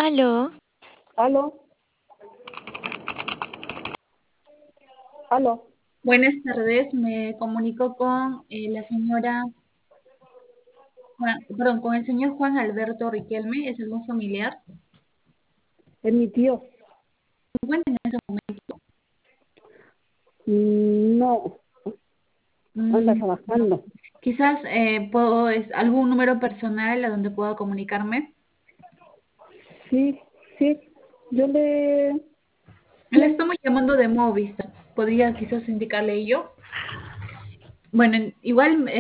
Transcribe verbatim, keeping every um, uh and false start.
Aló, Aló, aló. Buenas tardes, me comunico con eh, la señora, Juan- perdón, con el señor Juan Alberto Riquelme, ¿es algún familiar? Es mi tío. ¿Se encuentra en ese momento? Mm, No, anda Mm, no. trabajando. Quizás eh, puedo, es algún número personal a donde pueda comunicarme. Sí, sí. Yo le... Le estamos llamando de Movistar, ¿podría quizás indicarle yo? Bueno, igual